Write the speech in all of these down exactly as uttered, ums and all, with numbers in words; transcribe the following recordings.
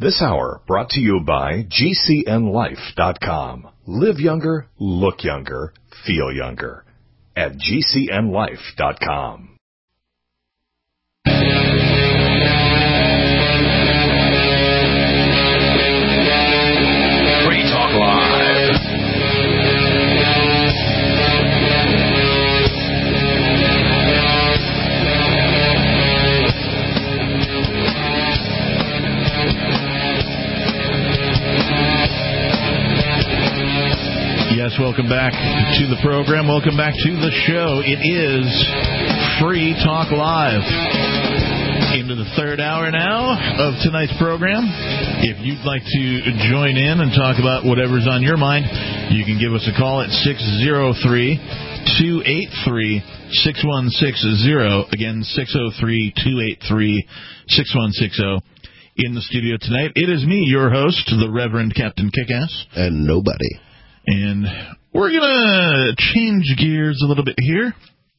This hour brought to you by G C N life dot com. Live younger, look younger, feel younger at G C N life dot com. Free Talk Live. Yes, welcome back to the program. Welcome back to the show. It is Free Talk Live. Into the third hour now of tonight's program. If you'd like to join in and talk about whatever's on your mind, you can give us a call at six oh three, two eight three, six one six zero. Again, six oh three, two eight three, six one six zero. In the studio tonight, it is me, your host, the Reverend Captain Kickass. And nobody. And we're going to change gears a little bit here.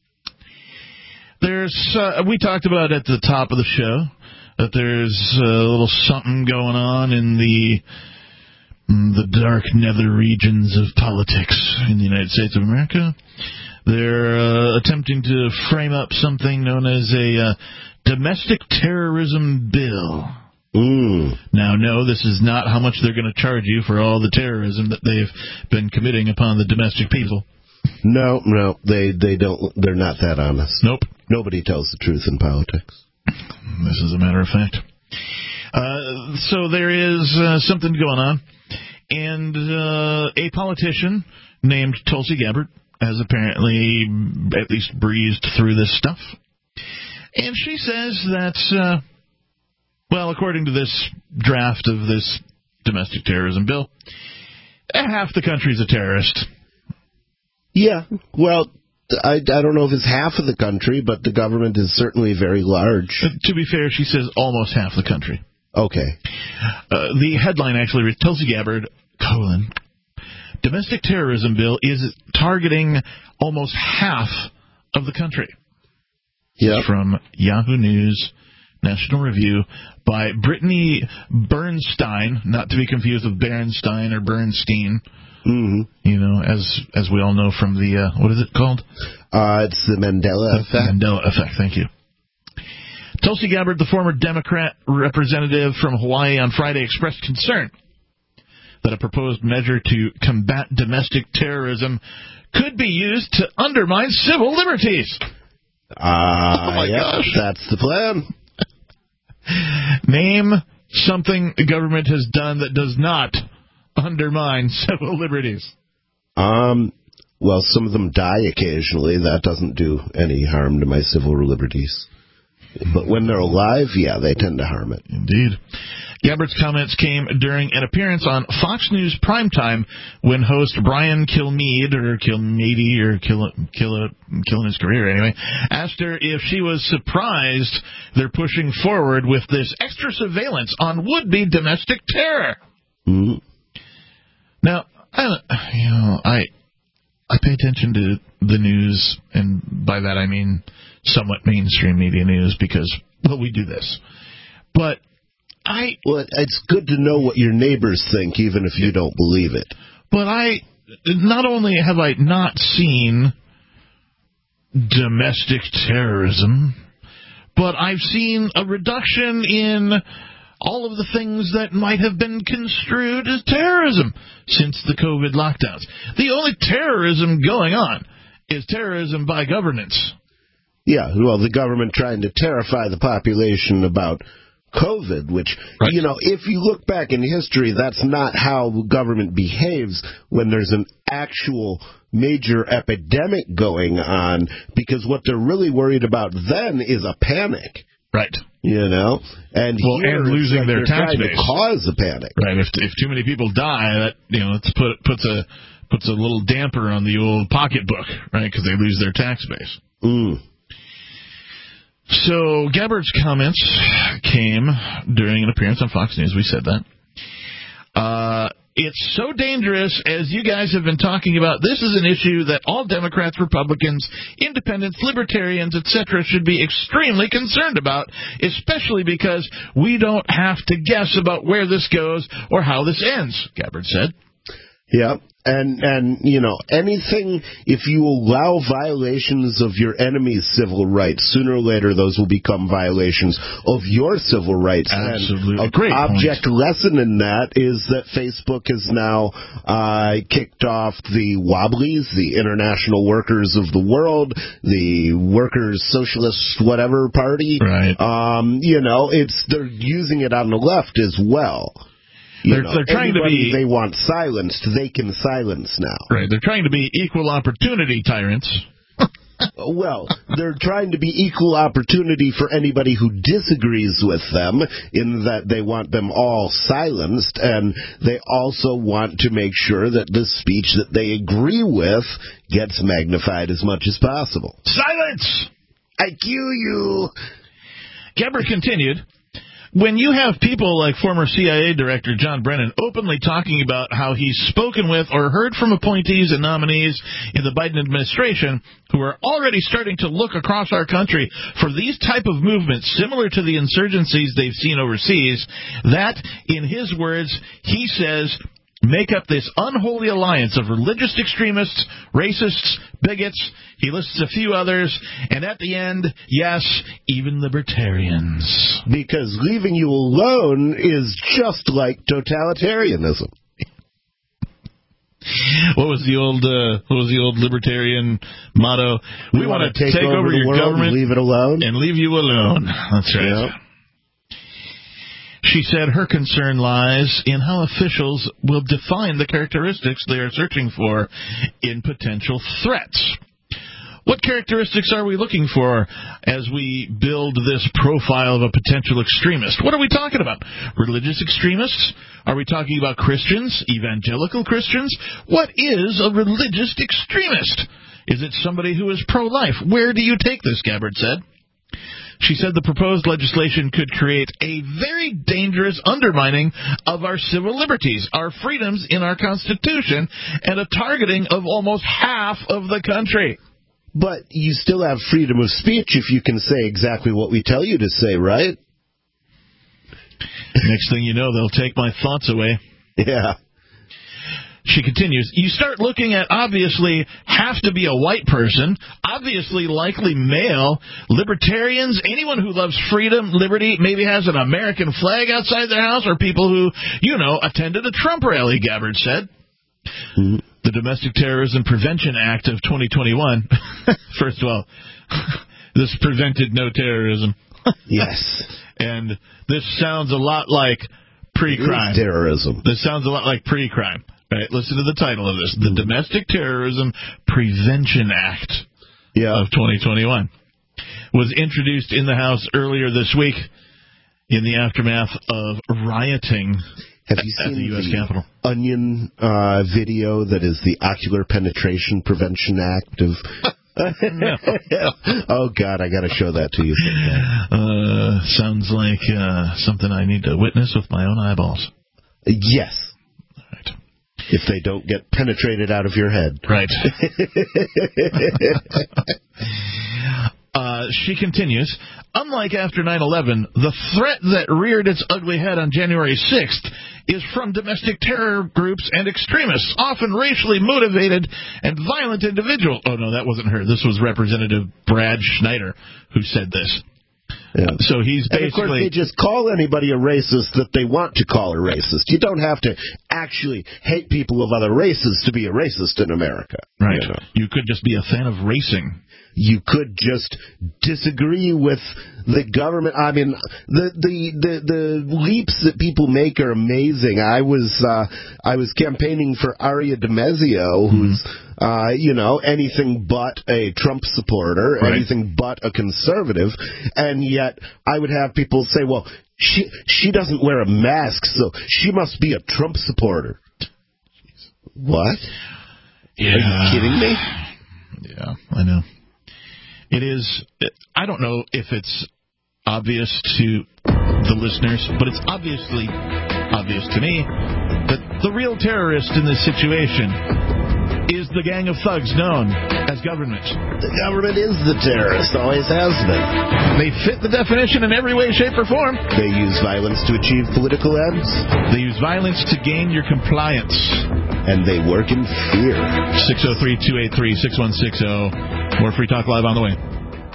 There's, uh, we talked about at the top of the show that there's a little something going on in the the dark nether regions of politics in the United States of America. They're uh, attempting to frame up something known as a uh, domestic terrorism bill. Mm. Now, no, this is not how much they're going to charge you for all the terrorism that they've been committing upon the domestic people. No, no, they they don't. They're not that honest. Nope. Nobody tells the truth in politics. This is a matter of fact. Uh, so there is uh, something going on, and uh, a politician named Tulsi Gabbard has apparently at least breezed through this stuff, and she says that. Uh, Well, according to this draft of this domestic terrorism bill, half the country's a terrorist. Yeah, well, I, I don't know if it's half of the country, but the government is certainly very large. Uh, to be fair, she says almost half the country. Okay. Uh, the headline actually reads, Tulsi Gabbard, colon, domestic terrorism bill is targeting almost half of the country. Yeah. From Yahoo News, National Review, by Brittany Bernstein, not to be confused with Bernstein or Bernstein. Mm-hmm. You know, as as we all know from the, uh, what is it called? Uh, it's the Mandela the effect. Mandela effect, thank you. Tulsi Gabbard, the former Democrat representative from Hawaii, on Friday expressed concern that a proposed measure to combat domestic terrorism could be used to undermine civil liberties. Ah, uh, oh my yeah, gosh. That's the plan. Name something the government has done that does not undermine civil liberties. Um. Well, some of them die occasionally. That doesn't do any harm to my civil liberties. But when they're alive, yeah, they tend to harm it. Indeed. Gabbard's comments came during an appearance on Fox News Primetime when host Brian Kilmeade, or Kilmeade, or Kill, Kill, killing his career anyway, asked her if she was surprised they're pushing forward with this extra surveillance on would-be domestic terror. Mm-hmm. Now, I, you know, I I pay attention to the news, and by that I mean somewhat mainstream media news because, well, we do this. But I... Well, it's good to know what your neighbors think, even if you don't believe it. But I... Not only have I not seen domestic terrorism, but I've seen a reduction in all of the things that might have been construed as terrorism since the COVID lockdowns. The only terrorism going on is terrorism by governance. Yeah, well, the government trying to terrify the population about COVID, which, right. you know, if you look back in history, that's not how government behaves when there's an actual major epidemic going on, because what they're really worried about then is a panic. Right. You know? And, well, here and losing like their tax base. To cause a panic. Right. If if too many people die, that, you know, it's put, puts a puts a little damper on the old pocketbook, right, because they lose their tax base. Mm. So Gabbard's comments came during an appearance on Fox News. We said that. Uh, It's so dangerous, as you guys have been talking about. This is an issue that all Democrats, Republicans, independents, libertarians, et cetera should be extremely concerned about, especially because we don't have to guess about where this goes or how this ends, Gabbard said. Yeah, and, and you know, anything, if you allow violations of your enemy's civil rights, sooner or later those will become violations of your civil rights. Absolutely. And a Great object point. lesson in that is that Facebook has now uh, kicked off the Wobblies, the International Workers of the World, the Workers Socialist whatever party. Right. Um, you know, it's they're using it on the left as well. You They're, know, they're trying to be. They want silenced. They can silence now. Right. They're trying to be equal opportunity tyrants. Well, they're trying to be equal opportunity for anybody who disagrees with them, in that they want them all silenced, and they also want to make sure that the speech that they agree with gets magnified as much as possible. Silence! I cue you. Gabbard continued. When you have people like former C I A Director John Brennan openly talking about how he's spoken with or heard from appointees and nominees in the Biden administration who are already starting to look across our country for these type of movements similar to the insurgencies they've seen overseas, that, in his words, he says, make up this unholy alliance of religious extremists, racists, bigots. He lists a few others, and at the end, yes, even libertarians. Because leaving you alone is just like totalitarianism. What was the old uh, what was the old libertarian motto? We, we want to take, take over, over your government and leave it alone and leave you alone. That's right. Yep. She said her concern lies in how officials will define the characteristics they are searching for in potential threats. What characteristics are we looking for as we build this profile of a potential extremist? What are we talking about? Religious extremists? Are we talking about Christians? Evangelical Christians? What is a religious extremist? Is it somebody who is pro-life? Where do you take this, Gabbard said. She said the proposed legislation could create a very dangerous undermining of our civil liberties, our freedoms in our Constitution, and a targeting of almost half of the country. But you still have freedom of speech if you can say exactly what we tell you to say, right? Next thing you know, they'll take my thoughts away. Yeah. She continues, you start looking at obviously have to be a white person, obviously likely male, libertarians, anyone who loves freedom, liberty, maybe has an American flag outside their house, or people who, you know, attended a Trump rally, Gabbard said. Mm-hmm. The Domestic Terrorism Prevention Act of twenty twenty-one, first of all, this prevented no terrorism. Yes. And this sounds a lot like pre-crime. Terrorism. This sounds a lot like pre-crime. Right, listen to the title of this. The Domestic Terrorism Prevention Act yeah. of twenty twenty-one was introduced in the House earlier this week in the aftermath of rioting Have you at seen the U S the Capitol. Onion uh, video that is the Ocular Penetration Prevention Act of... Oh, God, I got to show that to you. Uh, sounds like uh, something I need to witness with my own eyeballs. Yes. If they don't get penetrated out of your head. Right. uh, she continues, unlike after nine eleven, the threat that reared its ugly head on January sixth is from domestic terror groups and extremists, often racially motivated and violent individuals. Oh, no, that wasn't her. This was Representative Brad Schneider who said this. Yeah. So he's basically... And of course, they just call anybody a racist that they want to call a racist. You don't have to actually hate people of other races to be a racist in America. Right. You know? You could just be a fan of racing. You could just disagree with the government. I mean, the the, the, the leaps that people make are amazing. I was uh, I was campaigning for Aria DiMaggio, who's mm-hmm. uh, you know anything but a Trump supporter, right. anything but a conservative, and yet I would have people say, "Well, she she doesn't wear a mask, so she must be a Trump supporter." What? Yeah. Are you kidding me? Yeah, I know. It is, I don't know if it's obvious to the listeners, but it's obviously obvious to me that The real terrorist in this situation is the gang of thugs known as government. The government is the terrorist, always has been. They fit the definition in every way, shape, or form. They use violence to achieve political ends. They use violence to gain your compliance. And they work in fear. six oh three, two eight three, six one six zero. More Free Talk Live on the way.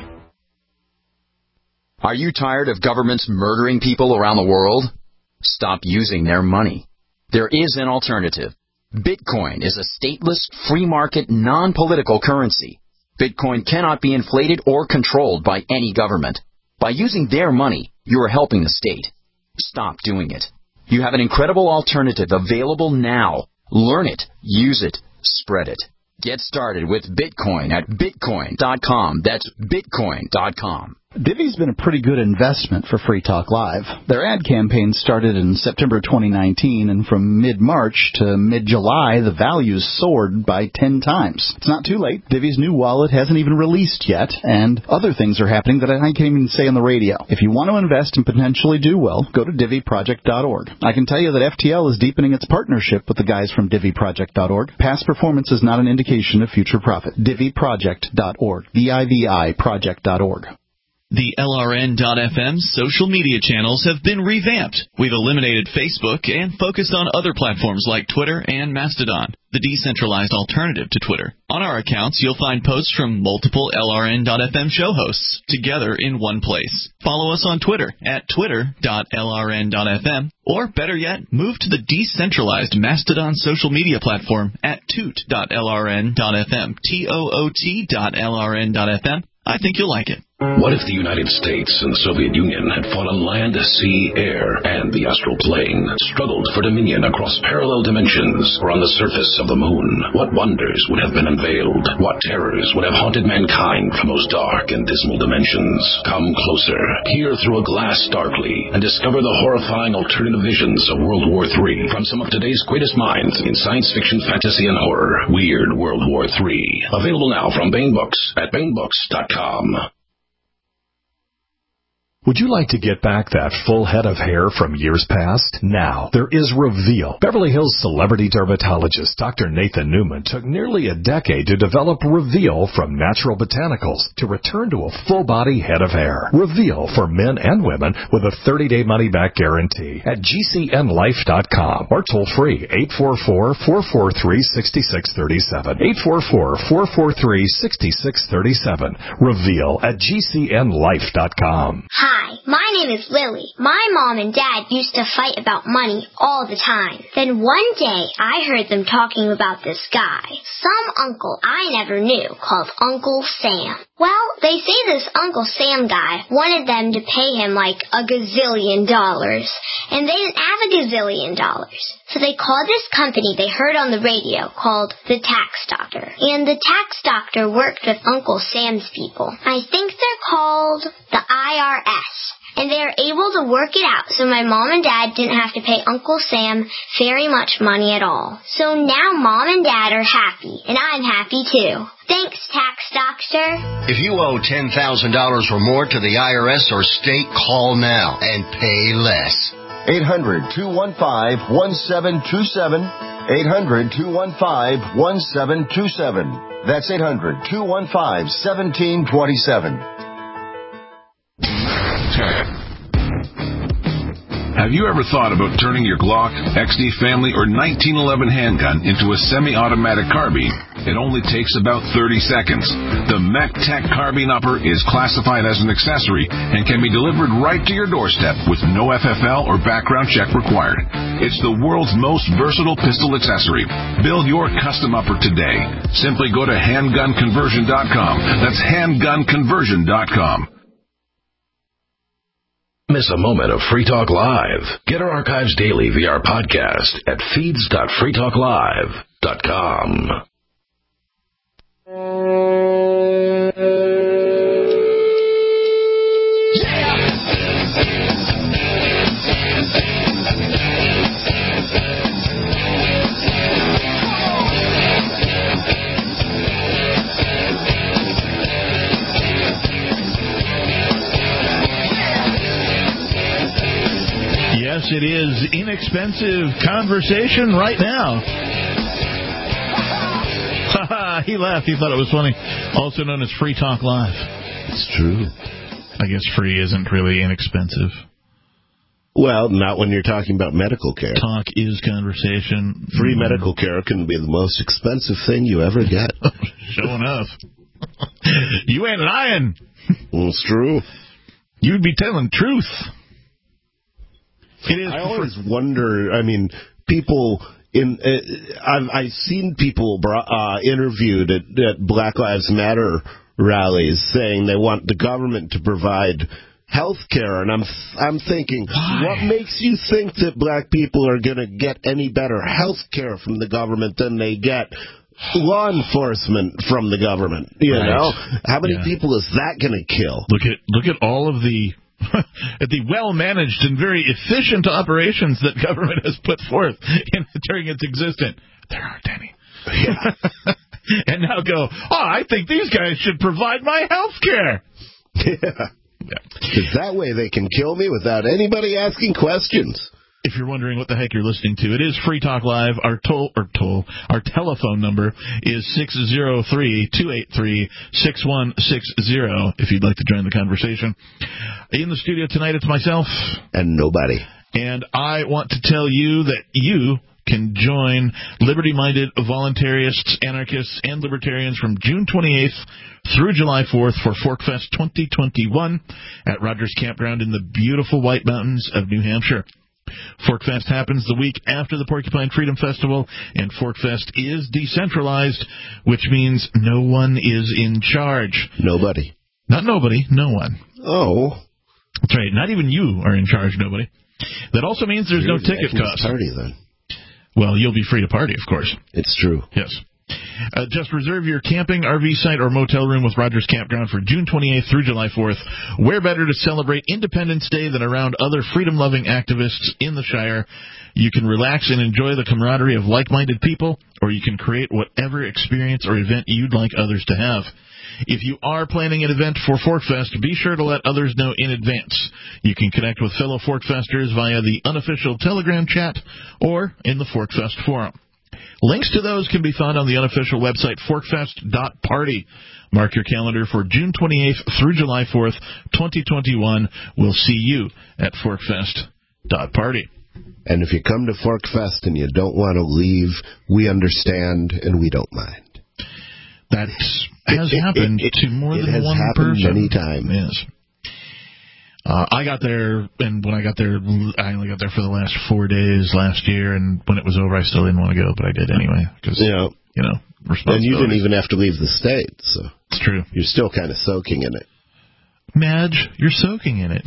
Are you tired of governments murdering people around the world? Stop using their money. There is an alternative. Bitcoin is a stateless, free market, non-political currency. Bitcoin cannot be inflated or controlled by any government. By using their money, you are helping the state. Stop doing it. You have an incredible alternative available now. Learn it, use it, spread it. Get started with Bitcoin at bitcoin dot com. That's bitcoin dot com. Divvy's been a pretty good investment for Free Talk Live. Their ad campaign started in September twenty nineteen, and from mid-March to mid-July, the values soared by ten times. It's not too late. Divvy's new wallet hasn't even released yet, and other things are happening that I can't even say on the radio. If you want to invest and potentially do well, go to divvy project dot org. I can tell you that F T L is deepening its partnership with the guys from divvy project dot org. Past performance is not an indication of future profit. divvy project dot org. D I V I project dot org. The L R N dot F M social media channels have been revamped. We've eliminated Facebook and focused on other platforms like Twitter and Mastodon, the decentralized alternative to Twitter. On our accounts, you'll find posts from multiple L R N dot F M show hosts together in one place. Follow us on Twitter at twitter dot L R N dot F M, or better yet, move to the decentralized Mastodon social media platform at toot dot L R N dot F M, T O O T dot L R N dot F M. I think you'll like it. What if the United States and the Soviet Union had fought on land, sea, air, and the astral plane, struggled for dominion across parallel dimensions or on the surface of the moon? What wonders would have been unveiled? What terrors would have haunted mankind from those dark and dismal dimensions? Come closer, peer through a glass darkly, and discover the horrifying alternative visions of World War Three from some of today's greatest minds in science fiction, fantasy, and horror. Weird World War Three. Available now from Baen Books at baen books dot com. Would you like to get back that full head of hair from years past? Now, there is Reveal. Beverly Hills celebrity dermatologist Doctor Nathan Newman took nearly a decade to develop Reveal from natural botanicals to return to a full-body head of hair. Reveal for men and women with a thirty-day money-back guarantee at G C N life dot com or toll-free eight four four, four four three, six six three seven. eight four four, four four three, six six three seven. Reveal at G C N life dot com. Hi, my name is Lily. My mom and dad used to fight about money all the time. Then one day, I heard them talking about this guy, some uncle I never knew, called Uncle Sam. Well, they say this Uncle Sam guy wanted them to pay him like a gazillion dollars, and they didn't have a gazillion dollars. So they called this company they heard on the radio called the Tax Doctor. And the Tax Doctor worked with Uncle Sam's people. I think they're called the I R S. And they were able to work it out so my mom and dad didn't have to pay Uncle Sam very much money at all. So now mom and dad are happy, and I'm happy too. Thanks, Tax Doctor. If you owe ten thousand dollars or more to the I R S or state, call now and pay less. eight hundred, two one five, one seven two seven. eight hundred, two one five, one seven two seven. That's eight hundred, two one five, one seven two seven. Have you ever thought about turning your Glock, X D Family, or nineteen eleven handgun into a semi-automatic carbine? It only takes about thirty seconds. The MechTech Carbine Upper is classified as an accessory and can be delivered right to your doorstep with no F F L or background check required. It's the world's most versatile pistol accessory. Build your custom upper today. Simply go to handgun conversion dot com. That's handgun conversion dot com. Miss a moment of Free Talk Live? Get our archives daily via our podcast at feeds dot free talk live dot com. Yes, it is inexpensive conversation right now. He laughed. He thought it was funny. Also known as Free Talk Live. It's true. I guess free isn't really inexpensive. Well, not when you're talking about medical care. Talk is conversation. Free mm. medical care can be the most expensive thing you ever get. Sure enough. You ain't lying. Well, it's true. You'd be telling truth. It is. I always for- wonder, I mean, people... In uh, I've, I've seen people uh, interviewed at, at Black Lives Matter rallies saying they want the government to provide health care, and I'm I'm thinking, Why? What makes you think that black people are going to get any better health care from the government than they get law enforcement from the government? You right. know, how many yeah. people is that going to kill? Look at look at all of the. At the well-managed and very efficient operations that government has put forth in, during its existence. There aren't any. Yeah. And now go, oh, I think these guys should provide my health care. Yeah. Because that way they can kill me without anybody asking questions. If you're wondering what the heck you're listening to, it is Free Talk Live. Our toll or toll, our telephone number is six oh three, two eight three, six one six zero if you'd like to join the conversation. In the studio tonight, it's myself. And nobody. And I want to tell you that you can join liberty-minded voluntarists, anarchists, and libertarians from June twenty-eighth through July fourth for ForkFest twenty twenty-one at Rogers Campground in the beautiful White Mountains of New Hampshire. ForkFest happens the week after the Porcupine Freedom Festival, and ForkFest is decentralized, which means no one is in charge. Nobody. Not nobody, no one. Oh. That's right, not even you are in charge, nobody. That also means there's You're no ticket cost. Party, then. Well, you'll be free to party, of course. It's true. Yes. Uh, just reserve your camping, R V site, or motel room with Rogers Campground for June twenty-eighth through July fourth. Where better to celebrate Independence Day than around other freedom-loving activists in the Shire? You can relax and enjoy the camaraderie of like-minded people, or you can create whatever experience or event you'd like others to have. If you are planning an event for ForkFest, be sure to let others know in advance. You can connect with fellow ForkFesters via the unofficial Telegram chat or in the ForkFest forum. Links to those can be found on the unofficial website, forkfest dot party. Mark your calendar for June twenty-eighth through July fourth, twenty twenty-one. We'll see you at forkfest dot party. And if you come to ForkFest and you don't want to leave, we understand and we don't mind. That has happened to more it than has one happened person. Many times. Yes. Uh, I got there, and when I got there, I only got there for the last four days last year, and when it was over, I still didn't want to go, but I did anyway. Cause, yeah. You know, responsibility. And you didn't even have to leave the state, so. It's true. You're still kind of soaking in it. Madge, you're soaking in it.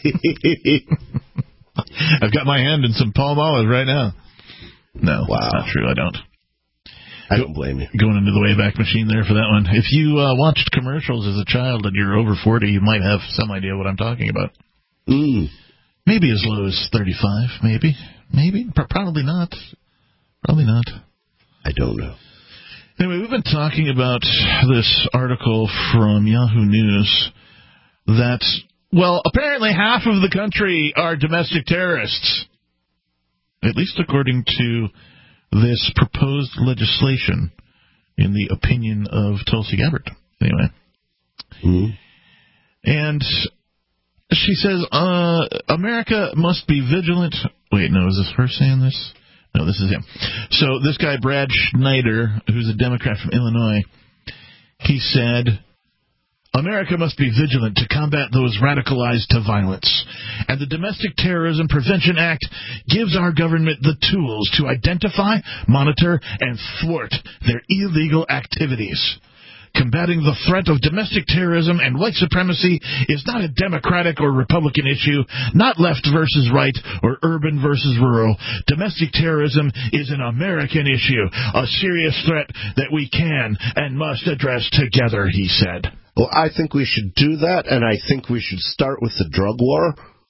I've got my hand in some palm olive right now. No, wow. That's not true. I don't. I don't blame you. Going into the Wayback Machine there for that one. If you uh, watched commercials as a child and you're over forty, you might have some idea what I'm talking about. Mm. Maybe as low as thirty-five, maybe. Maybe. Probably not. Probably not. I don't know. Anyway, we've been talking about this article from Yahoo News that, well, apparently half of the country are domestic terrorists. At least according to this proposed legislation, in the opinion of Tulsi Gabbard. Anyway. Mm-hmm. And she says, uh, America must be vigilant. Wait, no, is this her saying this? No, this is him. So this guy, Brad Schneider, who's a Democrat from Illinois, he said, America must be vigilant to combat those radicalized to violence. And the Domestic Terrorism Prevention Act gives our government the tools to identify, monitor, and thwart their illegal activities. Combating the threat of domestic terrorism and white supremacy is not a Democratic or Republican issue, not left versus right or urban versus rural. Domestic terrorism is an American issue, a serious threat that we can and must address together, he said. Well, I think we should do that, and I think we should start with the drug war.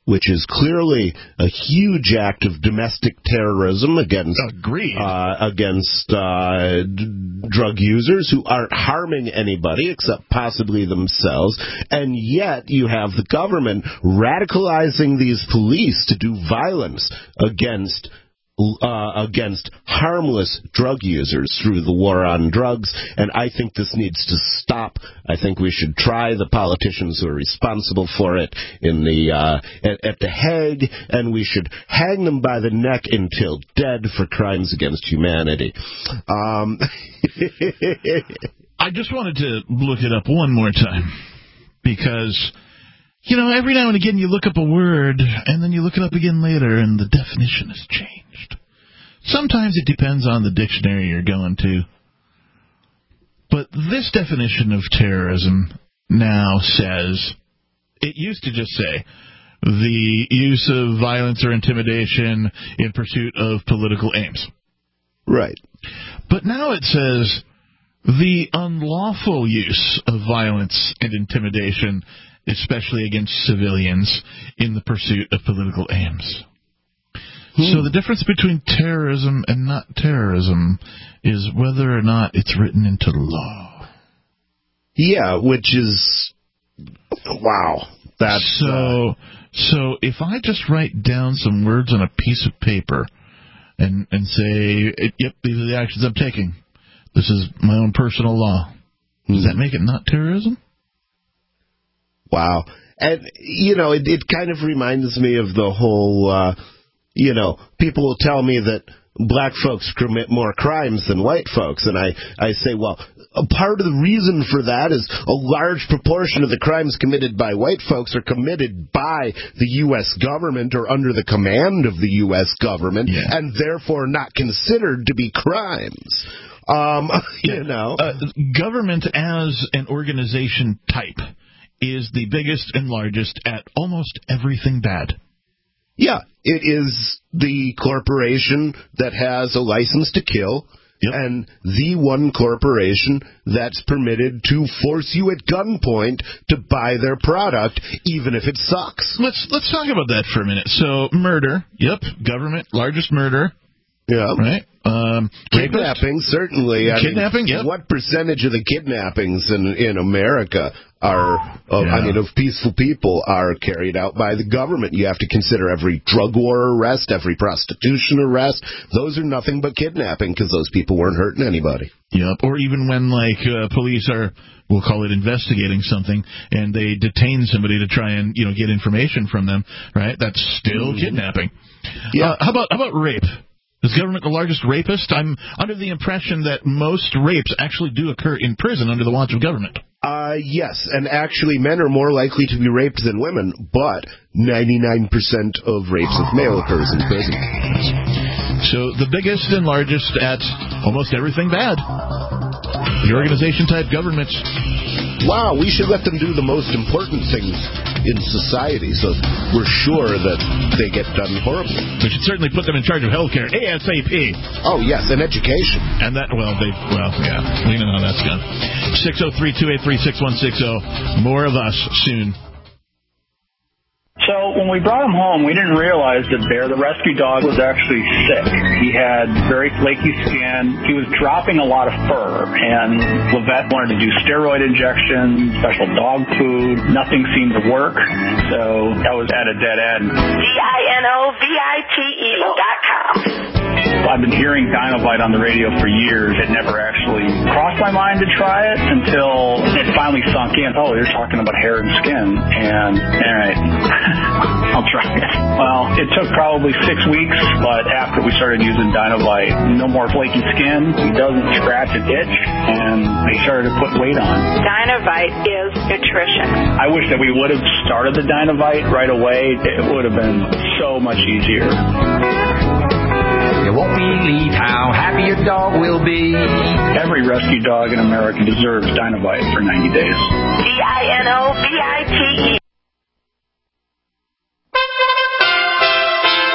which is clearly a huge act of domestic terrorism against Agreed. Uh, against uh, d- drug users who aren't harming anybody except possibly themselves, and yet you have the government radicalizing these police to do violence against Uh, against harmless drug users through the war on drugs, and I think this needs to stop. I think we should try the politicians who are responsible for it in the uh, at, at the Hague, and we should hang them by the neck until dead for crimes against humanity. Um, I just wanted to look it up one more time, because, you know, every now and again you look up a word, and then you look it up again later, and the definition has changed. Sometimes it depends on the dictionary you're going to. But this definition of terrorism now says, it used to just say, the use of violence or intimidation in pursuit of political aims. Right. But now it says, the unlawful use of violence and intimidation, especially against civilians, in the pursuit of political aims. Hmm. So the difference between terrorism and not terrorism is whether or not it's written into law. Yeah, which is, wow. That's so. Uh, so if I just write down some words on a piece of paper and and say, yep, these are the actions I'm taking. This is my own personal law. Does hmm. that make it not terrorism? Wow. And, you know, it, it kind of reminds me of the whole, uh, you know, people will tell me that black folks commit more crimes than white folks. And I, I say, well, a part of the reason for that is a large proportion of the crimes committed by white folks are committed by the U S government or under the command of the U S government, yeah. and therefore not considered to be crimes. Um, you yeah. know. Uh, government as an organization type is the biggest and largest at almost everything bad. Yeah, it is the corporation that has a license to kill, yep. and the one corporation that's permitted to force you at gunpoint to buy their product, even if it sucks. Let's let's talk about that for a minute. So, murder, yep, government, largest murder. Yeah. Right? Um, kidnapping, certainly. I kidnapping, mean, yep. What percentage of the kidnappings in in America are, of, yeah. I mean, of peaceful people are carried out by the government? You have to consider every drug war arrest, every prostitution arrest. Those are nothing but kidnapping because those people weren't hurting anybody. Yep. Or even when, like, uh, police are, we'll call it investigating something, and they detain somebody to try and, you know, get information from them, right? That's still mm-hmm. kidnapping. Yeah. Uh, how about how about rape? Is government the largest rapist? I'm under the impression that most rapes actually do occur in prison under the watch of government. Uh, yes, and actually men are more likely to be raped than women, but ninety-nine percent of rapes of male occurs in prison. So the biggest and largest at almost everything bad. The organization-type governments. Wow, we should let them do the most important things in society, so we're sure that they get done horribly. We should certainly put them in charge of healthcare ASAP. Oh, yes, and education. And that, well, they, well, yeah, we know how that's gone. six oh three, two eight three, six one six oh. More of us soon. So when we brought him home, we didn't realize that Bear, the rescue dog, was actually sick. He had very flaky skin. He was dropping a lot of fur, and Levette wanted to do steroid injections, special dog food. Nothing seemed to work, so that was at a dead end. D I N O V I T E dot com. I've been hearing Dinovite on the radio for years. It never actually crossed my mind to try it until it finally sunk in. Oh, you're talking about hair and skin. And, all right, I'll try it. Well, it took probably six weeks, but after we started using Dinovite, no more flaky skin. He doesn't scratch an itch, and they started to put weight on. Dinovite is nutrition. I wish that we would have started the Dinovite right away. It would have been so much easier. You won't believe how happy your dog will be. Every rescue dog in America deserves Dinovite for ninety days. D I N O V I T E.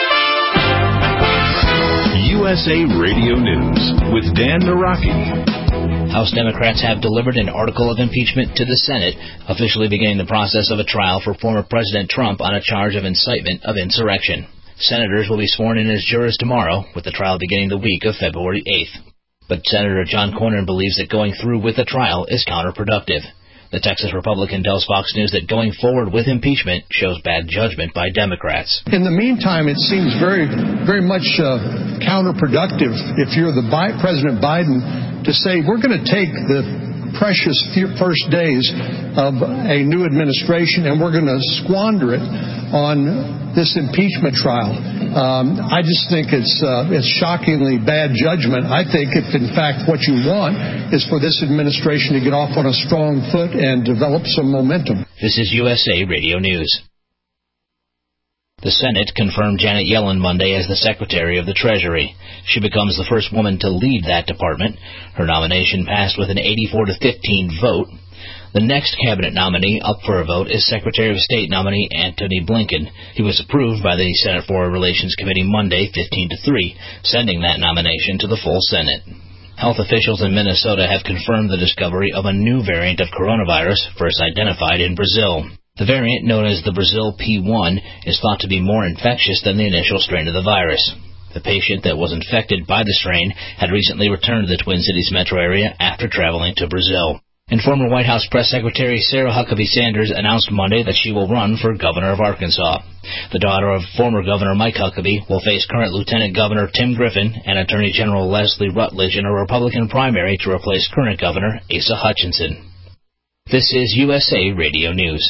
U S A Radio News with Dan Naraki. House Democrats have delivered an article of impeachment to the Senate, officially beginning the process of a trial for former President Trump on a charge of incitement of insurrection. Senators will be sworn in as jurors tomorrow, with the trial beginning the week of February eighth. But Senator John Cornyn believes that going through with the trial is counterproductive. The Texas Republican tells Fox News that going forward with impeachment shows bad judgment by Democrats. In the meantime, it seems very, very much uh, counterproductive if you're the Bi- President Biden to say we're going to take the precious few first days of a new administration and we're going to squander it on this impeachment trial. Um, I just think it's uh, it's shockingly bad judgment. I think if, in fact, what you want is for this administration to get off on a strong foot and develop some momentum. This is U S A Radio News. The Senate confirmed Janet Yellen Monday as the Secretary of the Treasury. She becomes the first woman to lead that department. Her nomination passed with an eighty-four to fifteen vote. The next cabinet nominee up for a vote is Secretary of State nominee Antony Blinken. He was approved by the Senate Foreign Relations Committee Monday, fifteen to three, sending that nomination to the full Senate. Health officials in Minnesota have confirmed the discovery of a new variant of coronavirus, first identified in Brazil. The variant, known as the Brazil P one, is thought to be more infectious than the initial strain of the virus. The patient that was infected by the strain had recently returned to the Twin Cities metro area after traveling to Brazil. And former White House Press Secretary Sarah Huckabee Sanders announced Monday that she will run for governor of Arkansas. The daughter of former Governor Mike Huckabee will face current Lieutenant Governor Tim Griffin and Attorney General Leslie Rutledge in a Republican primary to replace current Governor Asa Hutchinson. This is U S A Radio News.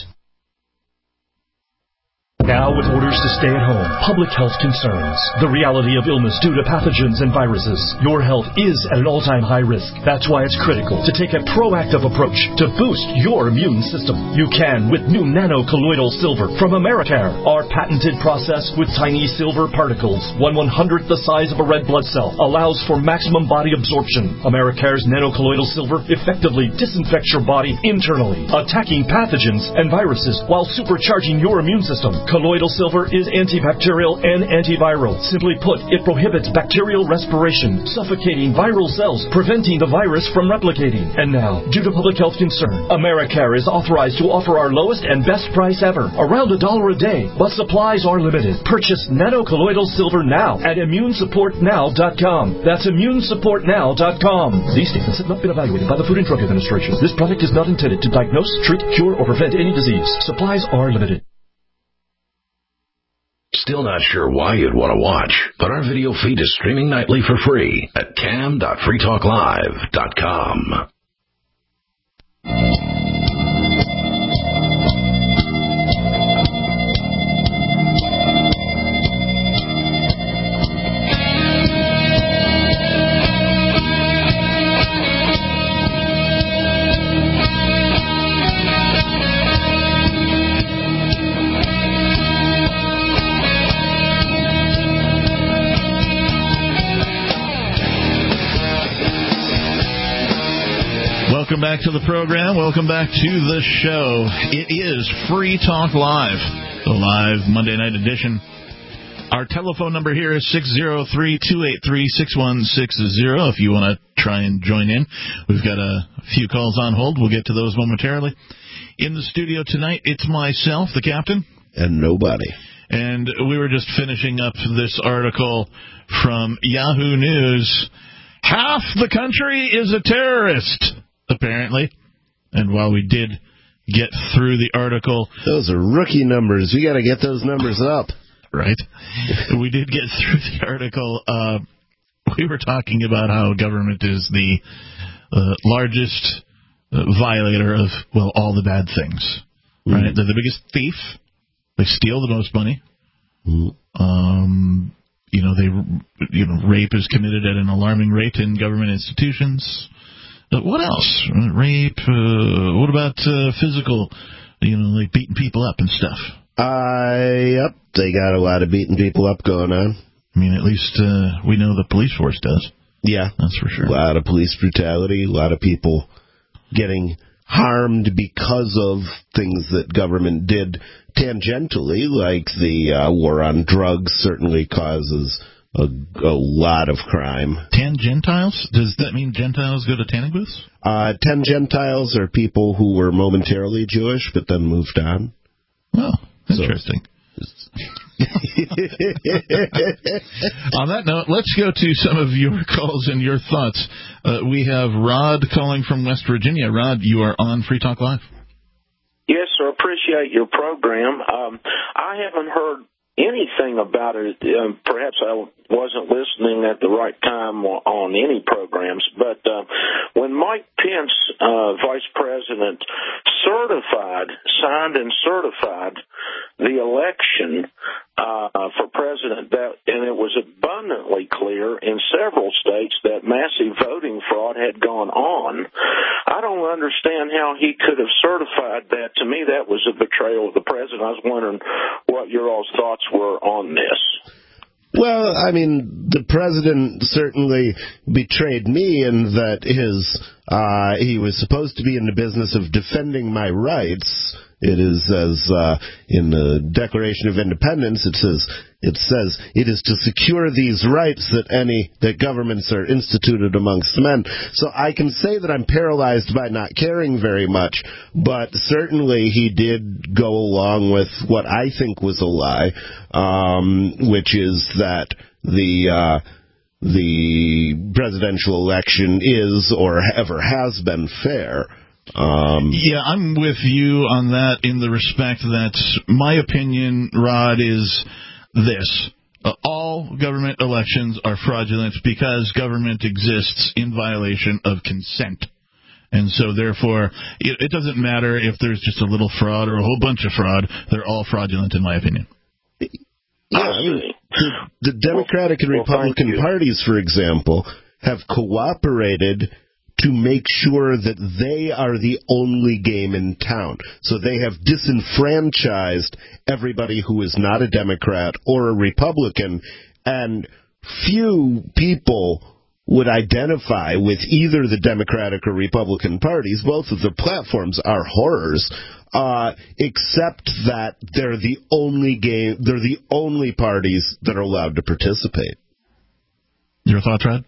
Now with orders to stay at home, public health concerns, the reality of illness due to pathogens and viruses, your health is at an all-time high risk. That's why it's critical to take a proactive approach to boost your immune system. You can with new nano-colloidal silver from Americare. Our patented process with tiny silver particles, one one-hundredth the size of a red blood cell, allows for maximum body absorption. Americare's nano-colloidal silver effectively disinfects your body internally, attacking pathogens and viruses while supercharging your immune system. Colloidal silver is antibacterial and antiviral. Simply put, it prohibits bacterial respiration, suffocating viral cells, preventing the virus from replicating. And now, due to public health concern, Americare is authorized to offer our lowest and best price ever, around a dollar a day, but supplies are limited. Purchase nano-colloidal silver now at immune support now dot com. That's immune support now dot com. These statements have not been evaluated by the Food and Drug Administration. This product is not intended to diagnose, treat, cure, or prevent any disease. Supplies are limited. Still not sure why you'd want to watch, but our video feed is streaming nightly for free at cam dot free talk live dot com. Welcome back to the program. Welcome back to the show. It is Free Talk Live, the live Monday night edition. Our telephone number here is six oh three, two eight three, six one six zero if you want to try and join in. We've got a few calls on hold. We'll get to those momentarily. In the studio tonight, it's myself, the captain. And nobody. And we were just finishing up this article from Yahoo News. Half the country is a terrorist, apparently. And while we did get through the article... Those are rookie numbers. We got to get those numbers up. Right. We did get through the article. Uh, we were talking about how government is the uh, largest uh, violator of, well, all the bad things. Right? Mm. They're the biggest thief. They steal the most money. Mm. Um, you know, they, you know, rape is committed at an alarming rate in government institutions. Uh, what else? Rape. Uh, what about uh, physical? You know, like beating people up and stuff. Uh, yep, they got a lot of beating people up going on. I mean, at least uh, we know the police force does. Yeah. That's for sure. A lot of police brutality, a lot of people getting harmed because of things that government did tangentially, like the uh, war on drugs certainly causes a, a lot of crime. Ten Gentiles? Does that mean Gentiles go to tanning booths? Uh, ten Gentiles are people who were momentarily Jewish but then moved on. Oh, interesting. So, on that note, let's go to some of your calls and your thoughts. Uh, we have Rod calling from West Virginia. Rod, you are on Free Talk Live. Yes, sir. Appreciate your program. Um, I haven't heard anything about it. Uh, perhaps I wasn't listening at the right time on any programs, but uh, when Mike Pence, uh, Vice President, certified, signed and certified the election uh, for president, that, and it was abundantly clear in several states that massive voting fraud had gone on, I don't understand how he could have certified that. To me, that was a betrayal of the president. I was wondering what your all's thoughts were on this. Well, I mean, the president certainly betrayed me in that his uh, he was supposed to be in the business of defending my rights. It is as uh, in the Declaration of Independence, it says it says it is to secure these rights that any that governments are instituted amongst men. So I can say that I'm paralyzed by not caring very much, but certainly he did go along with what I think was a lie, um, which is that the uh, the presidential election is or ever has been fair. Um, yeah, I'm with you on that in the respect that my opinion, Rod, is this. Uh, all government elections are fraudulent because government exists in violation of consent. And so, therefore, it, it doesn't matter if there's just a little fraud or a whole bunch of fraud. They're all fraudulent, in my opinion. Yeah, I mean, the, the Democratic and Republican parties, for example, have cooperated to make sure that they are the only game in town. So they have disenfranchised everybody who is not a Democrat or a Republican, and few people would identify with either the Democratic or Republican parties. Both of the platforms are horrors, uh, except that they're the only game, they're the only parties that are allowed to participate. Your thoughts, Rod?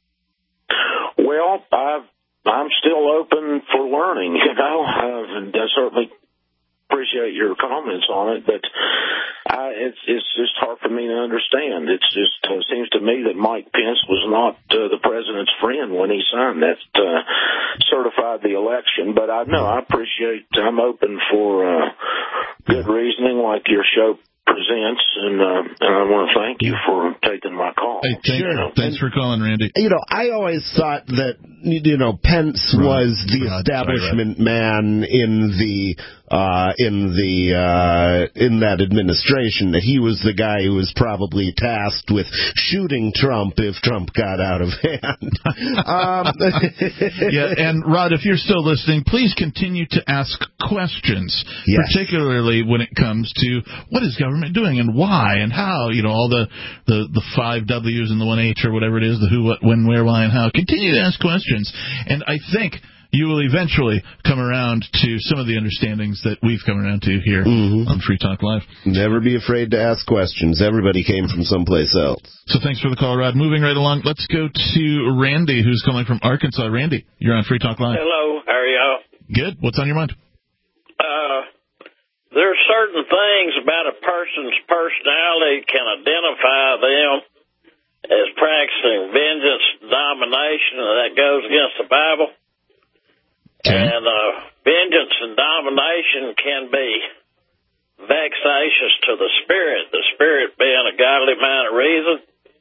Well, I've, I'm still open for learning, you know. I, I certainly appreciate your comments on it, but I, it's, it's just hard for me to understand. It's just uh, seems to me that Mike Pence was not uh, the president's friend when he signed that, uh, certified the election. But I know I appreciate, I'm open for uh, good reasoning like your show presents, and, uh, and I want to thank you for taking my call. Hey, thank, sure. Thanks for calling, Randy. You know, I always thought that, you know, Pence Rod, was the Rod, establishment sorry, man in the uh, in the uh, in that administration, that he was the guy who was probably tasked with shooting Trump if Trump got out of hand. um, yeah, and Rod, if you're still listening, please continue to ask questions, yes. particularly when it comes to what is government doing and why and how, you know, all the, the, the five W's and the one H or whatever it is, the who, what, when, where, why, and how. Continue to ask questions, and I think you will eventually come around to some of the understandings that we've come around to here mm-hmm. on Free Talk Live. Never be afraid to ask questions. Everybody came from someplace else. So thanks for the call, Rod. Moving right along, let's go to Randy, who's calling from Arkansas. Randy, you're on Free Talk Live. Hello, how are y'all? Good. What's on your mind? Uh, there are certain things about a person's personality can identify them as practicing vengeance, domination, and that goes against the Bible. Okay. And uh, vengeance and domination can be vexatious to the spirit, the spirit being a godly mind of reason.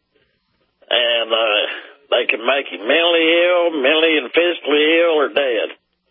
And uh, they can make you mentally ill, mentally and physically ill, or dead.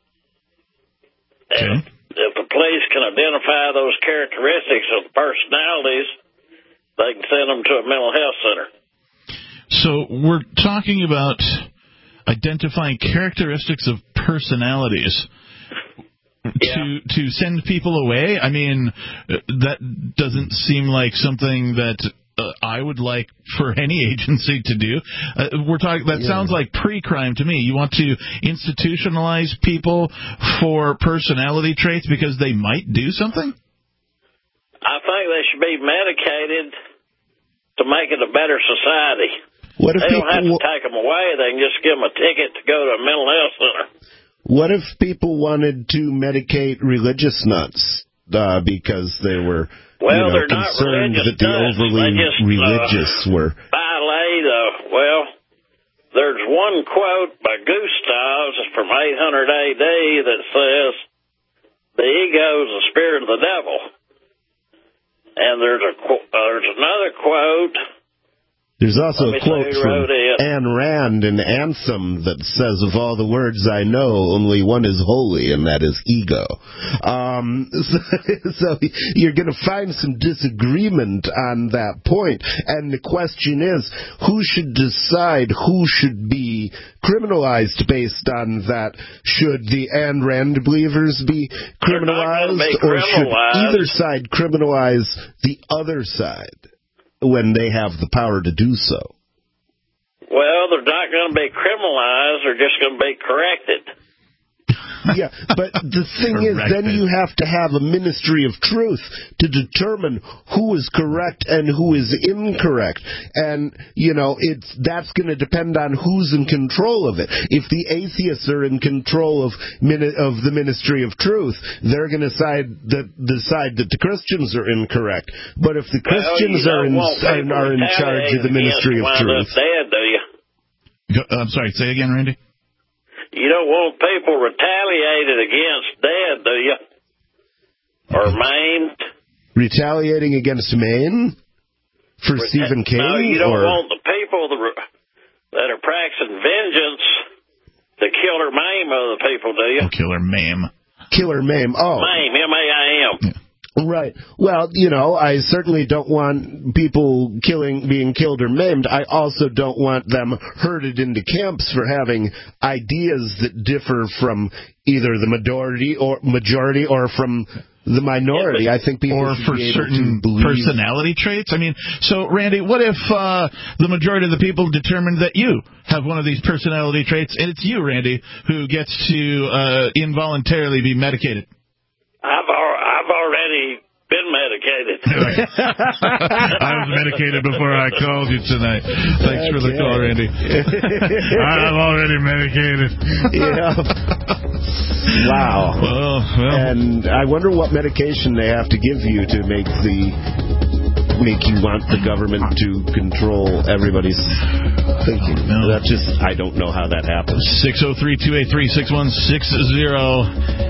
Okay. And if the police can identify those characteristics of the personalities, they can send them to a mental health center. So we're talking about identifying characteristics of personalities yeah. to to send people away. I mean, that doesn't seem like something that uh, I would like for any agency to do. Uh, we're talking. That yeah. sounds like pre-crime to me. You want to institutionalize people for personality traits because they might do something? I think they should be medicated to make it a better society. What if they don't people, have to take them away. They can just give them a ticket to go to a mental health center. What if people wanted to medicate religious nuts uh, because they were well, you know, they're concerned not that the nuts. overly just, religious uh, were... Violate, uh, well, there's one quote by Gustavus from eight hundred A D that says, the ego is the spirit of the devil. And there's a uh, there's another quote... There's also a quote from it. Ayn Rand in Anthem that says, of all the words I know, only one is holy, and that is ego. Um, so, so you're going to find some disagreement on that point. And the question is, who should decide who should be criminalized based on that? Should the Ayn Rand believers be criminalized, be or should criminalized. either side criminalize the other side when they have the power to do so? Well, they're not going to be criminalized. They're just going to be corrected. Yeah, but the thing is, then you have to have a ministry of truth to determine who is correct and who is incorrect. And, you know, it's that's going to depend on who's in control of it. If the atheists are in control of of the ministry of truth, they're going to decide that, decide that the Christians are incorrect. But if the Christians well, are in, are in charge of the ministry of truth... Dead, do you? I'm sorry, say again, Randy? You don't want people retaliated against dead, do you? Or maimed? Retaliating against Maine? For Reta- Stephen King? No, you don't or? want the people that are, that are practicing vengeance to kill or maim other people, do you? Oh, kill or maim. Kill or maim, oh. Maim, M A I M. Yeah. Right. Well, you know, I certainly don't want people killing, being killed or maimed. I also don't want them herded into camps for having ideas that differ from either the majority or majority or from the minority. I think people or should for be able certain to believe... personality traits. I mean, so Randy, what if uh, the majority of the people determined that you have one of these personality traits, and it's you, Randy, who gets to uh, involuntarily be medicated? I've al- I've already been medicated. I was medicated before I called you tonight. Thanks okay. for the call, Randy. I'm already medicated. Yeah. Wow. Well, well. And I wonder what medication they have to give you to make the make you want the government to control everybody's thinking. No. That's just, I don't know how that happens. six oh three, two eight three, six one six zero.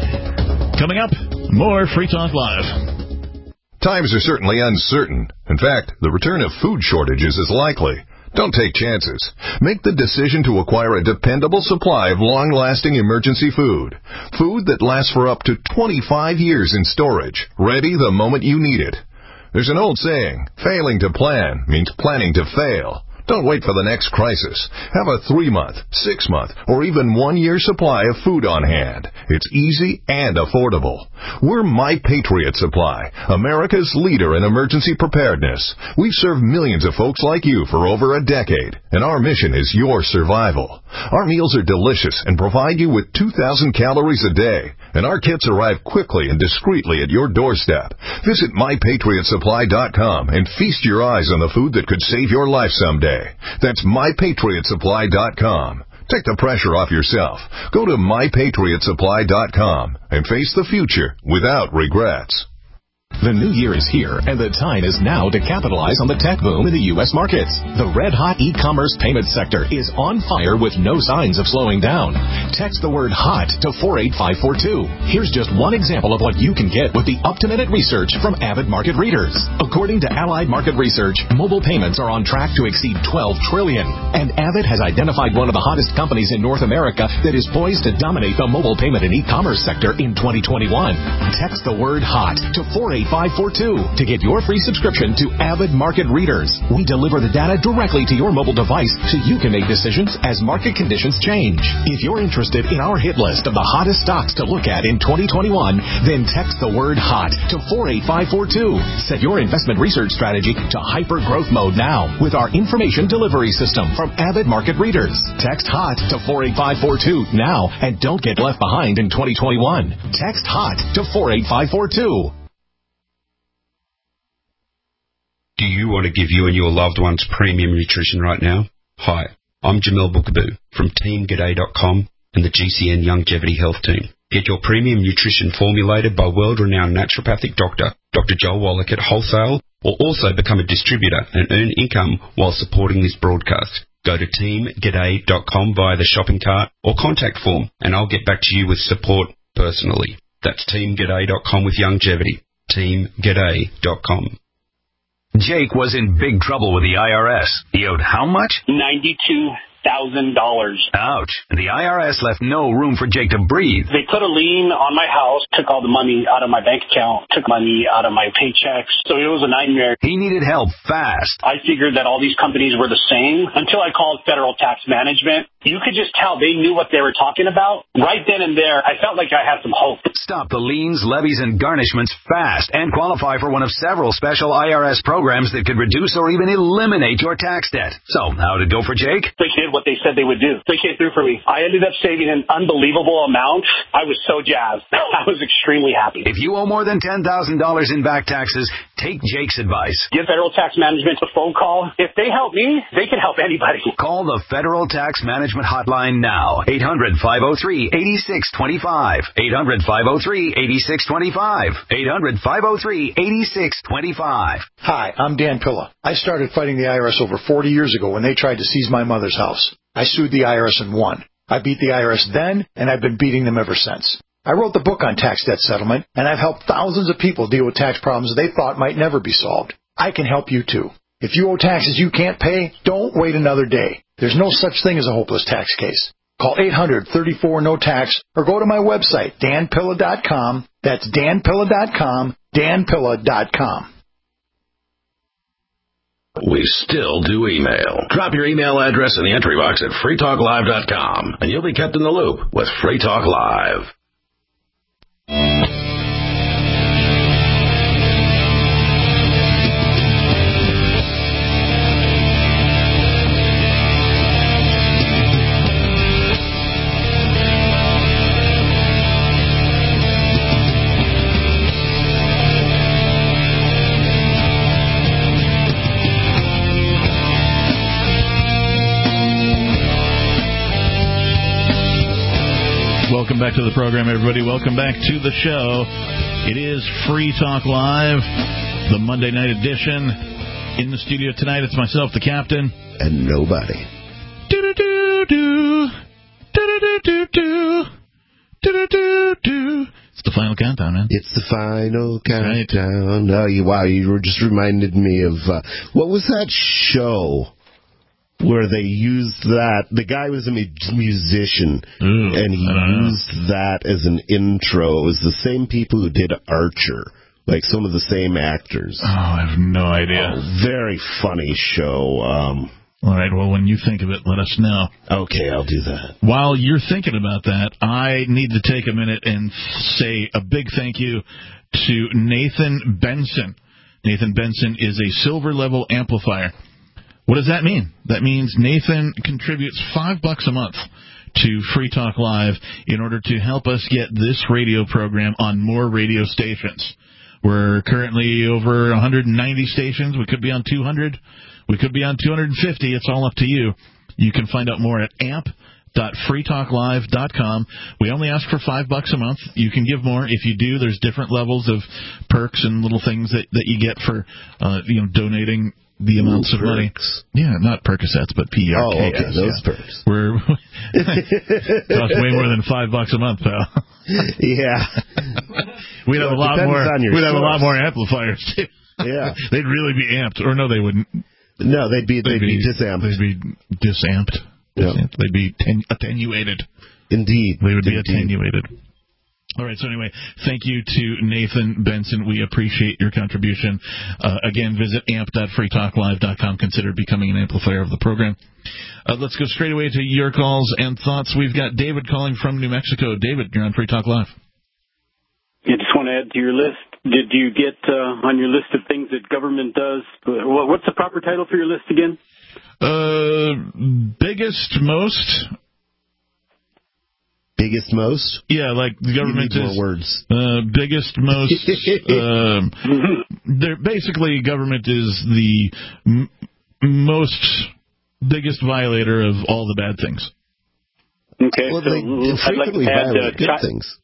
Coming up, more Free Talk Live. Times are certainly uncertain. In fact, the return of food shortages is likely. Don't take chances. Make the decision to acquire a dependable supply of long-lasting emergency food. Food that lasts for up to twenty-five years in storage, ready the moment you need it. There's an old saying, failing to plan means planning to fail. Don't wait for the next crisis. Have a three-month, six-month, or even one-year supply of food on hand. It's easy and affordable. We're My Patriot Supply, America's leader in emergency preparedness. We've served millions of folks like you for over a decade, and our mission is your survival. Our meals are delicious and provide you with two thousand calories a day, and our kits arrive quickly and discreetly at your doorstep. Visit my patriot supply dot com and feast your eyes on the food that could save your life someday. That's my patriot supply dot com. Take the pressure off yourself. Go to my patriot supply dot com and face the future without regrets. The new year is here, and the time is now to capitalize on the tech boom in the U S markets. The red-hot e-commerce payment sector is on fire with no signs of slowing down. Text the word HOT to four eight five four two. Here's just one example of what you can get with the up-to-minute research from Avid Market Readers. According to Allied Market Research, mobile payments are on track to exceed twelve trillion dollars, and Avid has identified one of the hottest companies in North America that is poised to dominate the mobile payment and e-commerce sector in twenty twenty-one. Text the word HOT to four eight five four two to get your free subscription to Avid Market Readers. We deliver the data directly to your mobile device so you can make decisions as market conditions change. If you're interested in our hit list of the hottest stocks to look at in twenty twenty-one, then text the word HOT to four eight five four two. Set your investment research strategy to hyper growth mode now with our information delivery system from Avid Market Readers. Text HOT to four eight five four two now and don't get left behind in twenty twenty-one. Text HOT to four eight five four two. Do you want to give you and your loved ones premium nutrition right now? Hi, I'm Jamel Bookaboo from team g'day dot com and the G C N Longevity Health Team. Get your premium nutrition formulated by world-renowned naturopathic doctor, Doctor Joel Wallach at wholesale, or also become a distributor and earn income while supporting this broadcast. Go to team g'day dot com via the shopping cart or contact form, and I'll get back to you with support personally. That's team g'day dot com with Longevity. team g'day dot com. Jake was in big trouble with the I R S. He owed how much? ninety-two thousand dollars. Ouch. And the I R S left no room for Jake to breathe. They put a lien on my house, took all the money out of my bank account, took money out of my paychecks. So it was a nightmare. He needed help fast. I figured that all these companies were the same until I called Federal Tax Management. You could just tell they knew what they were talking about. Right then and there, I felt like I had some hope. Stop the liens, levies, and garnishments fast and qualify for one of several special I R S programs that could reduce or even eliminate your tax debt. So, how'd it go for Jake? They did what they said they would do. They came through for me. I ended up saving an unbelievable amount. I was so jazzed. I was extremely happy. If you owe more than ten thousand dollars in back taxes, take Jake's advice. Give Federal Tax Management a phone call. If they help me, they can help anybody. Call the Federal Tax Management Hotline now. eight hundred, five oh three, eight six two five. eight hundred, five oh three, eight six two five. eight hundred, five oh three, eight six two five. Hi, I'm Dan Pilla. I started fighting the I R S over forty years ago when they tried to seize my mother's house. I sued the I R S and won. I beat the I R S then, and I've been beating them ever since. I wrote the book on tax debt settlement, and I've helped thousands of people deal with tax problems they thought might never be solved. I can help you too. If you owe taxes you can't pay, don't wait another day. There's no such thing as a hopeless tax case. Call eight hundred, thirty-four, no tax or go to my website, dan pilla dot com. That's dan pilla dot com, dan pilla dot com. We still do email. Drop your email address in the entry box at free talk live dot com, and you'll be kept in the loop with Free Talk Live. Welcome back to the program, everybody. Welcome back to the show. It is Free Talk Live, the Monday night edition. In the studio tonight, it's myself, the captain. And nobody. Do-do-do-do. Do-do-do-do-do. Do-do-do-do. It's the final countdown, man. It's the final countdown. Right. Oh, you, wow, you were just reminded me of, uh, what was that show where they used that? The guy was a mu- musician, Ooh, and he used that as an intro. It was the same people who did Archer, like some of the same actors. Oh, I have no idea. Oh, very funny show. Um, All right, well, when you think of it, let us know. Okay, I'll do that. While you're thinking about that, I need to take a minute and say a big thank you to Nathan Benson. Nathan Benson is a silver level amplifier. What does that mean? That means Nathan contributes five bucks a month to Free Talk Live in order to help us get this radio program on more radio stations. We're currently over one hundred ninety stations. We could be on two hundred. We could be on two hundred fifty. It's all up to you. You can find out more at amp dot free talk live dot com. We only ask for five bucks a month. You can give more if you do. There's different levels of perks and little things that, that you get for uh, you know donating the amounts Ooh, of money. Yeah, not Percocets, but P R K S. Oh, okay, those yeah. perks. We're cost way more than five bucks a month, pal. Yeah. We'd have Well, a lot depends more. on your We'd have a lot source. more amplifiers too. Yeah. They'd really be amped, or no, they wouldn't. No, they'd be they'd, they'd be, be disamped. They'd be disamped. Yep. disamped. They'd be ten- attenuated. Indeed. They would be Indeed. attenuated. All right, so anyway, thank you to Nathan Benson. We appreciate your contribution. Uh, again, visit amp dot free talk live dot com. Consider becoming an amplifier of the program. Uh, let's go straight away to your calls and thoughts. We've got David calling from New Mexico. David, you're on Free Talk Live. I just want to add to your list. Did you get uh, on your list of things that government does? What's the proper title for your list again? Uh, biggest, most... Biggest, most? Yeah, like the government you need is more words. Uh, biggest, most. um, they're basically government is the m- most biggest violator of all the bad things. Okay, well, so they I'd like to add uh, good chi- things.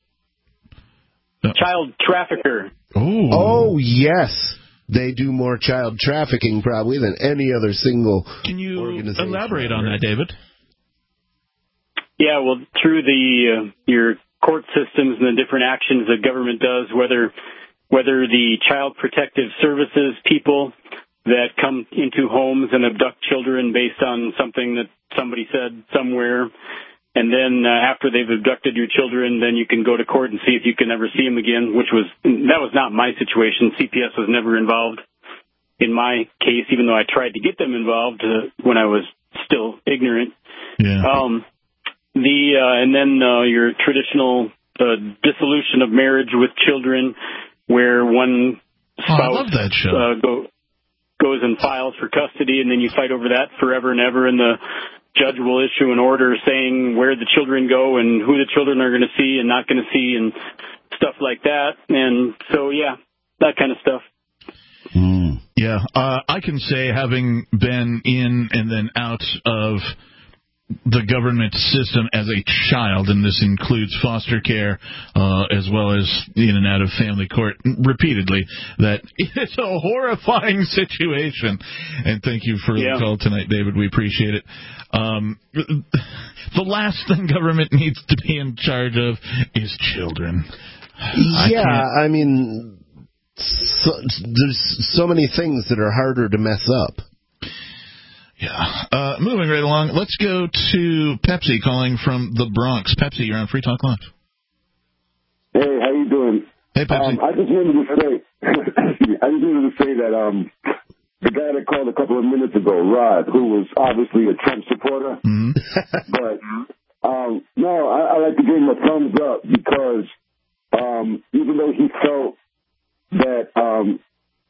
child trafficker. Oh, oh yes. They do more child trafficking probably than any other single Can you organization. Elaborate on that, David? Yeah, well, through the uh, your court systems and the different actions that government does, whether whether the child protective services people that come into homes and abduct children based on something that somebody said somewhere, and then uh, after they've abducted your children, then you can go to court and see if you can ever see them again, which was, that was not my situation. C P S was never involved in my case, even though I tried to get them involved uh, when I was still ignorant. Yeah. Um, the, uh, and then uh, your traditional uh, dissolution of marriage with children, where one spouse oh, I love that show. Uh, go, goes and files for custody, and then you fight over that forever and ever, and the judge will issue an order saying where the children go and who the children are going to see and not going to see and stuff like that. And so, yeah, that kind of stuff. Mm. Yeah, uh, I can say, having been in and then out of the government system as a child, and this includes foster care uh, as well as in and out of family court repeatedly, that it's a horrifying situation. And thank you for yeah. the call tonight, David. We appreciate it. Um, the last thing government needs to be in charge of is children. Yeah, I, I mean, so, there's so many things that are harder to mess up. Yeah. Uh, moving right along, let's go to Pepsi calling from the Bronx. Pepsi, you're on Free Talk Live. Hey, how you doing? Hey, Pepsi. Um, I just wanted to say, I just wanted to say that um, the guy that called a couple of minutes ago, Rod, who was obviously a Trump supporter, mm-hmm. but um, no, I, I like to give him a thumbs up because um, even though he felt that um,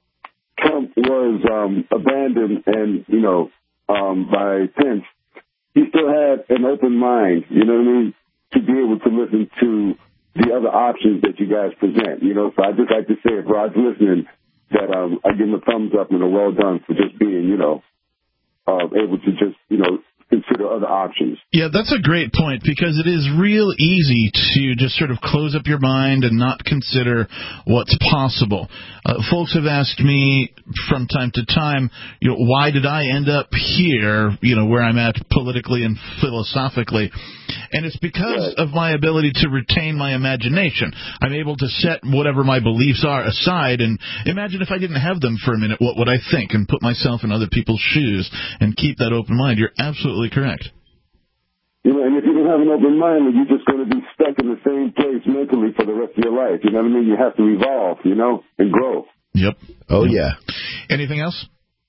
Trump was um, abandoned and, you know, Um, by Pence, he still had an open mind, you know what I mean, to be able to listen to the other options that you guys present, you know. So I'd just like to say, if Rod's listening, that um, I give him a thumbs up and a well done for just being, you know, uh, able to just, you know, consider other options. Yeah, that's a great point, because it is real easy to just sort of close up your mind and not consider what's possible. Uh, folks have asked me from time to time, you know, why did I end up here, you know, where I'm at politically and philosophically? And it's because right. of my ability to retain my imagination. I'm able to set whatever my beliefs are aside and imagine if I didn't have them for a minute, what would I think, and put myself in other people's shoes and keep that open mind. You're absolutely correct. You know, and if you don't have an open mind, then you're just going to be stuck in the same place mentally for the rest of your life. You know what I mean? You have to evolve, you know, and grow. Yep. Oh, yep. yeah. Anything else?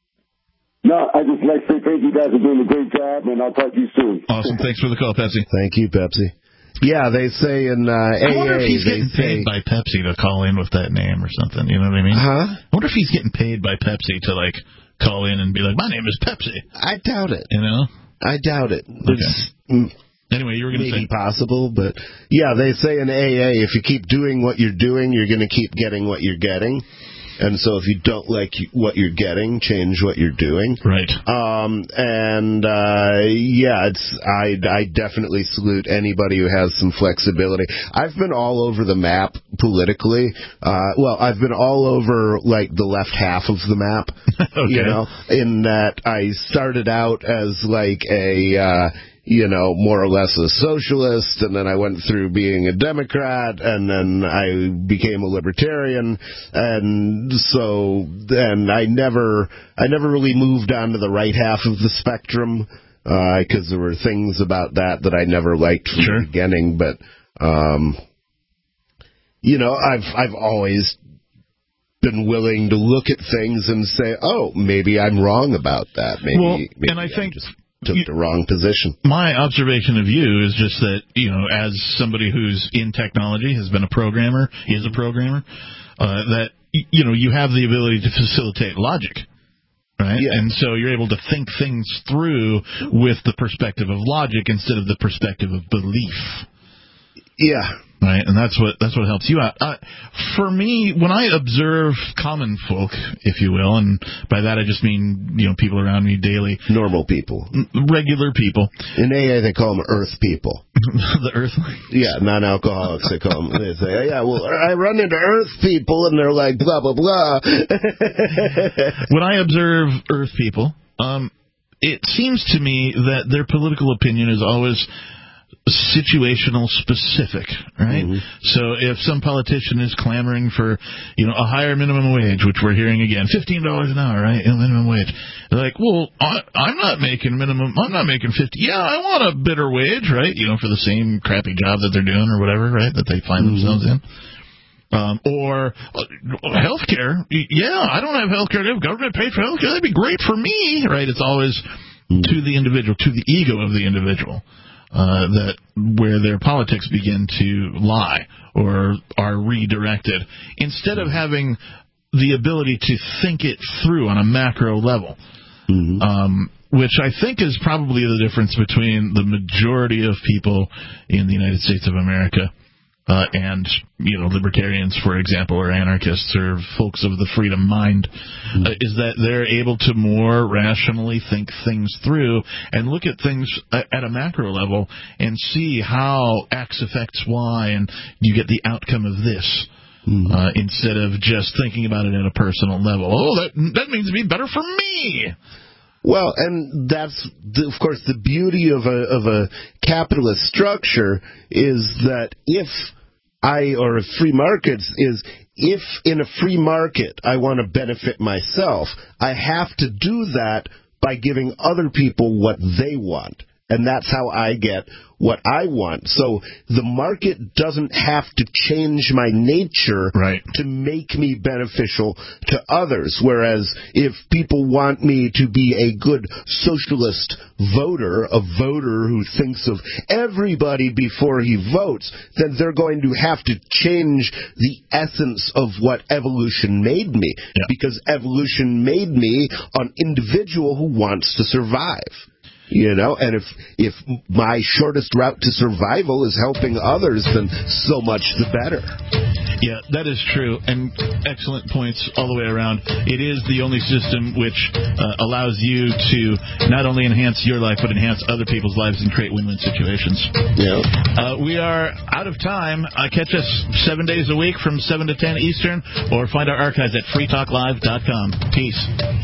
No, I just like to say thank you guys for doing a great job, and I'll talk to you soon. Awesome. Thanks for the call, Pepsi. Thank you, Pepsi. Yeah, they say in uh, A A... I wonder if he's getting say, paid by Pepsi to call in with that name or something. You know what I mean? Huh? I wonder if he's getting paid by Pepsi to, like, call in and be like, my name is Pepsi. I doubt it. You know? I doubt it. Okay. Anyway, you were going to say... Maybe possible, but... Yeah, they say in A A, if you keep doing what you're doing, you're going to keep getting what you're getting. And so if you don't like what you're getting, change what you're doing. Right. Um, and, uh, yeah, it's I, I definitely salute anybody who has some flexibility. I've been all over the map politically. Uh, well, I've been all over, like, the left half of the map. Okay. You know, in that I started out as, like, a... Uh, you know, more or less a socialist, and then I went through being a Democrat, and then I became a libertarian, and so then I never, I never really moved on to the right half of the spectrum, because uh, there were things about that that I never liked from sure. the beginning, but, um, you know, I've, I've always been willing to look at things and say, oh, maybe I'm wrong about that, maybe, well, maybe and I I'm think... just took the wrong position. My observation of you is just that, you know, as somebody who's in technology, has been a programmer, is a programmer, uh, that, you know, you have the ability to facilitate logic, right? Yeah. And so you're able to think things through with the perspective of logic instead of the perspective of belief. Yeah. Right, and that's what that's what helps you out. Uh, for me, when I observe common folk, if you will, and by that I just mean, you know, people around me daily. Normal people. Regular people. In A A, they call them earth people. The earthlings? Yeah, non-alcoholics, they call them. They say, yeah, well, I run into earth people, and they're like, blah, blah, blah. When I observe earth people, um, it seems to me that their political opinion is always situational specific, right? Mm-hmm. So if some politician is clamoring for, you know, a higher minimum wage, which we're hearing again, fifteen dollars an hour, right? You know, minimum wage. They're like, well, I, I'm not making minimum, I'm not making fifty. Yeah, I want a better wage, right? You know, for the same crappy job that they're doing or whatever, right? That they find mm-hmm. themselves in. Um, or uh, health care. Yeah, I don't have health care. If government paid for health care, that'd be great for me, right? It's always mm-hmm. to the individual, to the ego of the individual. Uh, that where their politics begin to lie or are redirected, instead of having the ability to think it through on a macro level, mm-hmm. um, which I think is probably the difference between the majority of people in the United States of America uh, and, you know, libertarians, for example, or anarchists or folks of the freedom mind, mm-hmm. uh, is that they're able to more rationally think things through and look at things at a macro level and see how X affects Y and you get the outcome of this. Mm-hmm. Uh, instead of just thinking about it at a personal level. Oh, that that means it'd be better for me. Well, and that's, the, of course, the beauty of a of a capitalist structure is that if I, or free markets, is if in a free market I want to benefit myself, I have to do that by giving other people what they want. And that's how I get what I want. So the market doesn't have to change my nature right. to make me beneficial to others. Whereas if people want me to be a good socialist voter, a voter who thinks of everybody before he votes, then they're going to have to change the essence of what evolution made me. Yeah. Because evolution made me an individual who wants to survive. You know, and if if my shortest route to survival is helping others, then so much the better. Yeah, that is true, and excellent points all the way around. It is the only system which uh, allows you to not only enhance your life, but enhance other people's lives and create win-win situations. Yeah. Uh, we are out of time. Uh, catch us seven days a week from seven to ten Eastern, or find our archives at free talk live dot com. Peace.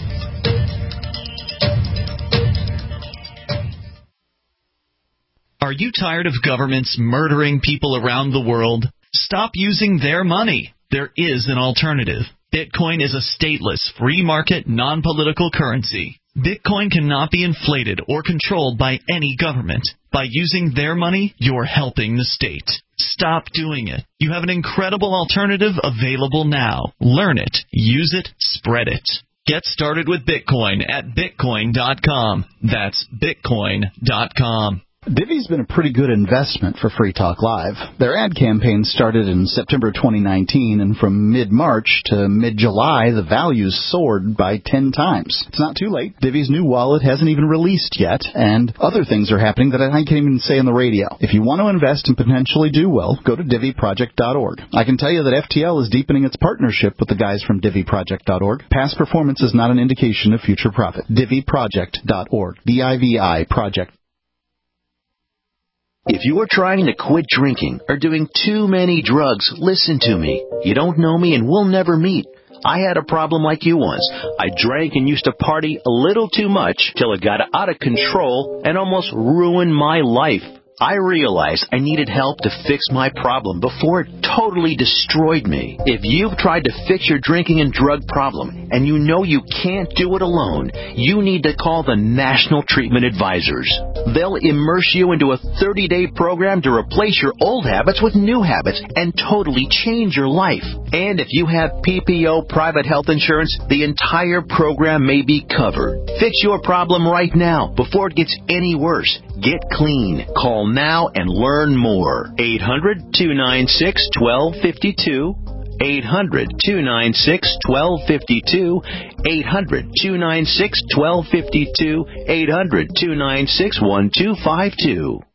Are you tired of governments murdering people around the world? Stop using their money. There is an alternative. Bitcoin is a stateless, free market, non-political currency. Bitcoin cannot be inflated or controlled by any government. By using their money, you're helping the state. Stop doing it. You have an incredible alternative available now. Learn it, use it, spread it. Get started with Bitcoin at bitcoin dot com. That's bitcoin dot com. Divvy's been a pretty good investment for Free Talk Live. Their ad campaign started in September twenty nineteen, and from mid-March to mid-July, the values soared by ten times. It's not too late. Divvy's new wallet hasn't even released yet, and other things are happening that I can't even say on the radio. If you want to invest and potentially do well, go to divvy project dot org. I can tell you that F T L is deepening its partnership with the guys from divvy project dot org. Past performance is not an indication of future profit. divvy project dot org. D I V I Project. If you are trying to quit drinking or doing too many drugs, listen to me. You don't know me and we'll never meet. I had a problem like you once. I drank and used to party a little too much till it got out of control and almost ruined my life. I realized I needed help to fix my problem before it totally destroyed me. If you've tried to fix your drinking and drug problem and you know you can't do it alone, you need to call the National Treatment Advisors. They'll immerse you into a thirty-day program to replace your old habits with new habits and totally change your life. And if you have P P O private health insurance, the entire program may be covered. Fix your problem right now before it gets any worse. Get clean. Call now and learn more. eight hundred, two nine six, one two five two. eight hundred, two nine six, one two five two. eight hundred, two nine six, one two five two. eight hundred, two nine six, one two five two.